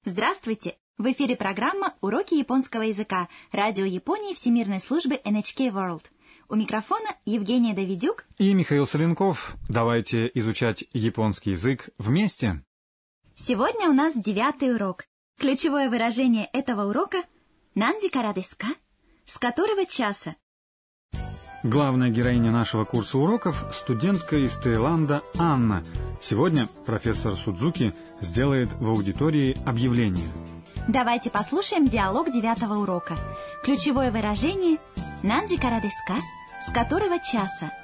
Здравствуйте! В эфире программа «Уроки японского языка» Радио Японии Всемирной службы NHK World. У микрофона Евгения Давидюк и Михаил Соленков. Давайте изучать японский язык вместе. Сегодня у нас 9-й урок. Ключевое выражение этого урока «Нанди кара десу ка?» С которого часа? Главная героиня нашего курса уроков – студентка из Таиланда Анна. Сегодня профессор Судзуки сделает в аудитории объявление. Давайте послушаем диалог 9-го урока. Ключевое выражение «Нанди кара десу ка?» С которого часа?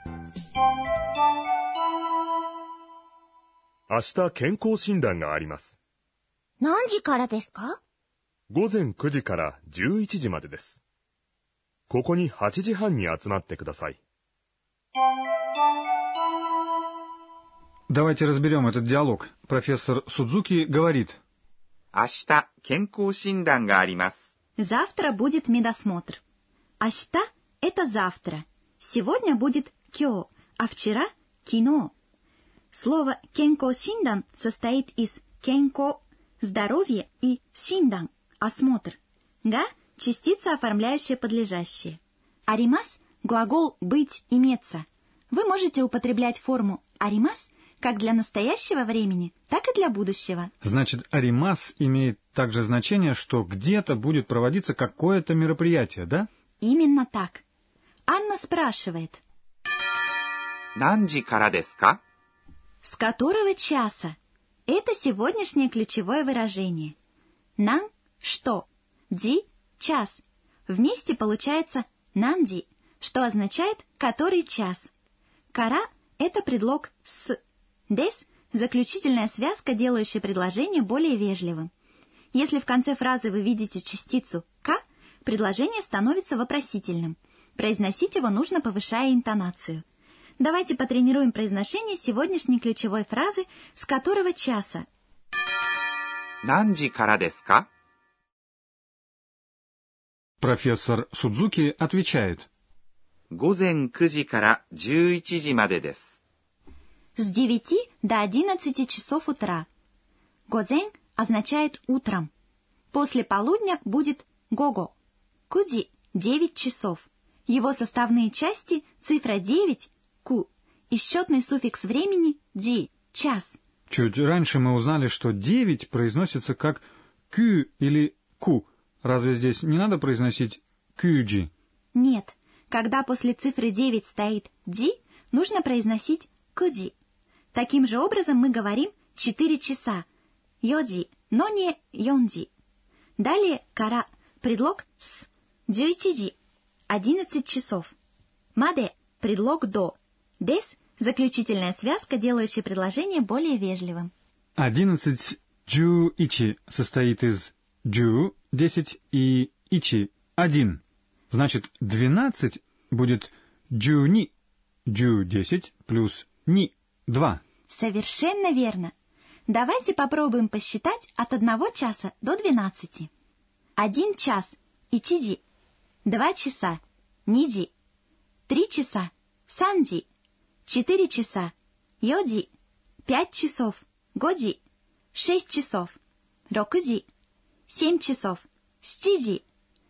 明日健康診断があります。 何時からですか？ 午前9時から11時までです。ここに8時半に集まってください。 Давайте разберем этот диалог. Профессор Судзуки говорит. 明日健康診断があります。 Завтра будет медосмотр. Ашта – это завтра. Сегодня будет кё, а вчера – кино. Слово «кенко синдан» состоит из «кенко» – здоровье и «синдан» – осмотр. «Га» – частица, оформляющая подлежащее. «Аримас» – глагол «быть», «иметься». Вы можете употреблять форму «аримас» как для настоящего времени, так и для будущего. Значит, аримас имеет также значение, что где-то будет проводиться какое-то мероприятие, да? Именно так. Анна спрашивает. 何時からですか? С которого часа? Это сегодняшнее ключевое выражение. Нан – что? Ди – час. Вместе получается нанди, что означает «который час». Кара – это предлог «с». Дес – заключительная связка, делающая предложение более вежливым. Если в конце фразы вы видите частицу «ка», предложение становится вопросительным. Произносить его нужно, повышая интонацию. Давайте потренируем произношение сегодняшней ключевой фразы «с которого часа». 何時からですか? Профессор Судзуки отвечает. 午前9時から11時までです。 С 9 до 11 часов утра. Годзен означает «утром». После полудня будет гого. Куди – 9 часов. Его составные части – цифра 9 – ку и счетный суффикс времени – ди – час. Чуть раньше мы узнали, что 9 произносится как «кю» или «ку». Разве здесь не надо произносить «кюджи»? Нет. Когда после цифры 9 стоит «ди», нужно произносить «куди». Таким же образом мы говорим 4 часа. Йоджи, но не йонджи. Далее кара, предлог с. 11 – 11 часов. Маде – предлог до. Дес – заключительная связка, делающая предложение более вежливым. 11 джу-ичи состоит из джу – 10 и ичи – 1. Значит, 12 будет джу-ни. Джу-10 плюс ни – 2. Совершенно верно. Давайте попробуем посчитать от 1 часа до 12. 1 час – ичиджи. 2 часа – ниджи. 3 часа – санджи. 4 часа – йоджи. 5 часов – годжи. 6 часов – рокуджи. 7 часов – сичиджи.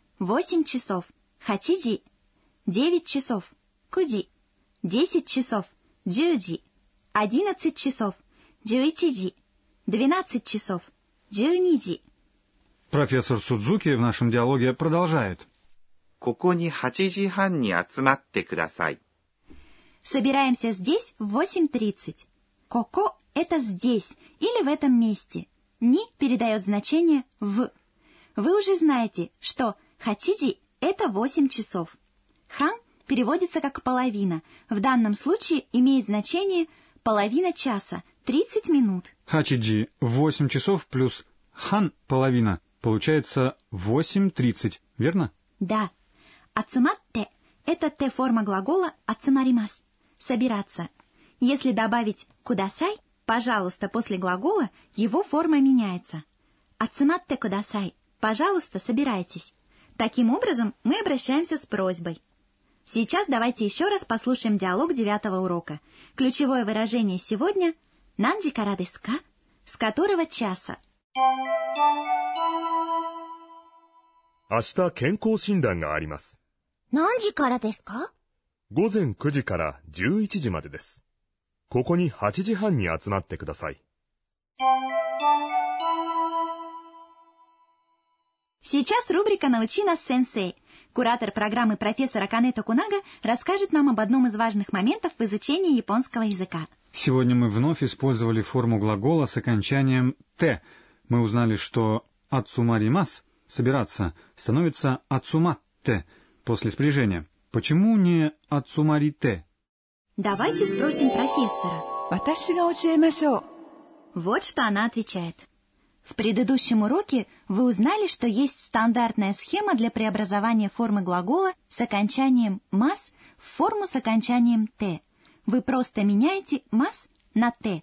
8 часов – хачиджи. 9 часов – куджи. 10 часов – джуджи. 11 часов – джуичиджи. 12 часов – джуниджи. Профессор Судзуки в нашем диалоге продолжает. ここに8時半に集まってください。 Собираемся здесь в 8:30. Коко – это здесь или в этом месте. Ни передает значение в. Вы уже знаете, что хачиджи – это 8 часов. Хан переводится как половина. В данном случае имеет значение половина часа, 30 минут. Хачиджи – 8 часов плюс хан – половина. Получается 8:30, верно? Да. Ацуматте – это Т-форма глагола ацумаримас – собираться. Если добавить кудасай – пожалуйста после глагола, его форма меняется. Ацуматте кудасай – пожалуйста, собирайтесь. Таким образом, мы обращаемся с просьбой. Сейчас давайте еще раз послушаем диалог 9-го урока. Ключевое выражение сегодня «Нанди кара десу ка?» С которого часа? 明日健康診断があります。 何時からですか？ 午前9時から11時までです。ここに8時半に集まってください。 Сейчас рубрика «Научи нас, сенсей». Куратор программы профессор Акане Токунага расскажет нам об одном из важных моментов в изучении японского языка. Сегодня мы вновь использовали форму глагола с окончанием «те». Мы узнали, что «ацумаримас» — «собираться» становится «ацуматте» после спряжения. Почему не «ацумарите»? Давайте спросим профессора. 私が教えましょう。 Вот что она отвечает. В предыдущем уроке вы узнали, что есть стандартная схема для преобразования формы глагола с окончанием «мас» в форму с окончанием «те». Вы просто меняете «мас» на «те».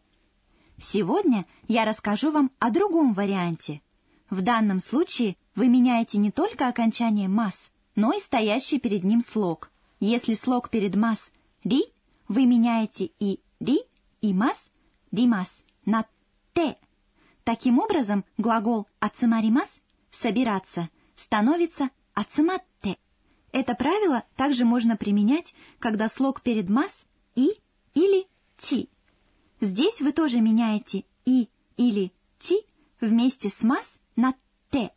Сегодня я расскажу вам о другом варианте. В данном случае вы меняете не только окончание «мас», но и стоящий перед ним слог. Если слог перед «мас» «ри», вы меняете и «ри», и «мас», «римас» на «те». Таким образом, глагол «ацумаримас» — «собираться» становится «ацуматте». Это правило также можно применять, когда слог перед «мас» «и» или «ти». Здесь вы тоже меняете «и» или «ти» вместе с «мас» на «те».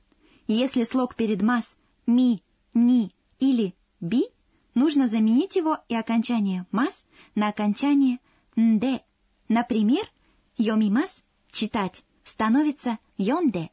Если слог перед «мас» «ми», «ни» или «би», нужно заменить его и окончание «мас» на окончание «нде». Например, «йомимас» — «читать» становится «йонде».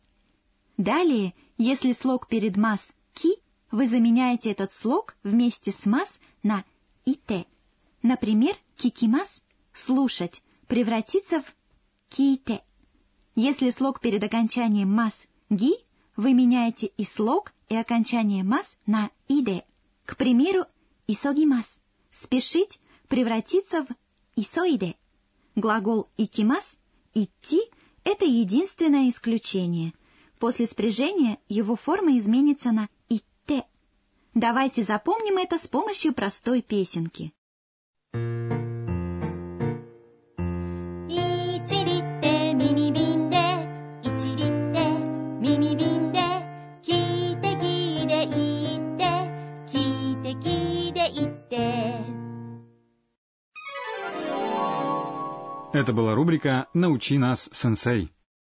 Далее, если слог перед «мас» «ки», вы заменяете этот слог вместе с «мас» на «ите». Например, «кикимас» — «слушать» превратится в «киите». Если слог перед окончанием «мас» «ги», вы меняете и слог, и окончание «мас» на «иде». К примеру, «исогимас» — «спешить» превратится в «исоиде». Глагол «икимас» — «идти» — это единственное исключение. После спряжения его форма изменится на «итте». Давайте запомним это с помощью простой песенки. 1リってミニ瓶で1リってミニ瓶で聞いて聞いて言って聞いて聞いて言って Это была рубрика «Научи нас, сенсей».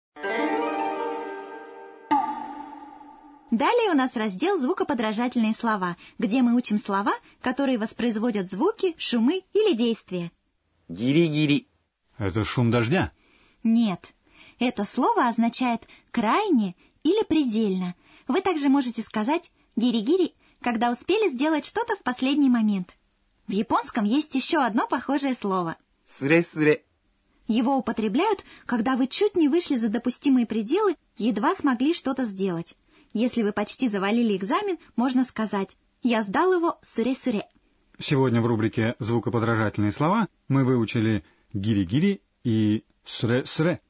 Далее у нас раздел «Звукоподражательные слова», где мы учим слова, которые воспроизводят звуки, шумы или действия. Гири-гири. Это шум дождя. Нет, это слово означает «крайне» или «предельно». Вы также можете сказать «гири-гири», когда успели сделать что-то в последний момент. В японском есть еще одно похожее слово. Сре-сре. Его употребляют, когда вы чуть не вышли за допустимые пределы, едва смогли что-то сделать. Если вы почти завалили экзамен, можно сказать «я сдал его суре-суре». Сегодня в рубрике «Звукоподражательные слова» мы выучили «гири-гири» и «сре-сре».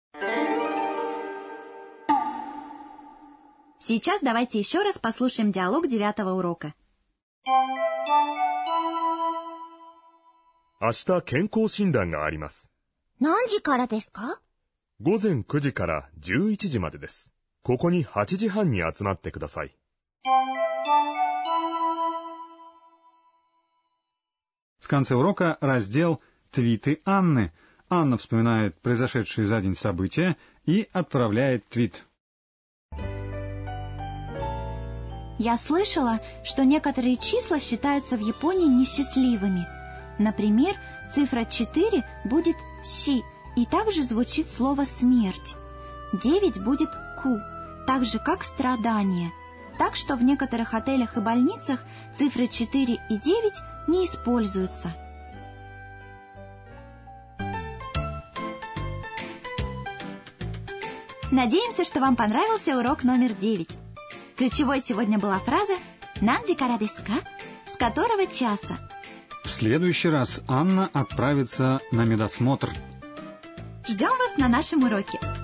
Сейчас давайте еще раз послушаем диалог 9-го урока. 明日健康診断があります。 何時からですか？ 午前9時から11時までです。ここに8時半に集まってください。 В конце урока раздел «Твиты Анны». Анна вспоминает произошедшие за день события и отправляет твит. Я слышала, что некоторые числа считаются в Японии несчастливыми. Например, цифра 4 будет «си», и также звучит слово «смерть». 9 будет «ку», так же как «страдание». Так что в некоторых отелях и больницах цифры 4 и 9 не используются. Надеемся, что вам понравился урок номер 9. Ключевой сегодня была фраза «Нанди кара десу ка?» с которого часа. В следующий раз Анна отправится на медосмотр. Ждем вас на нашем уроке.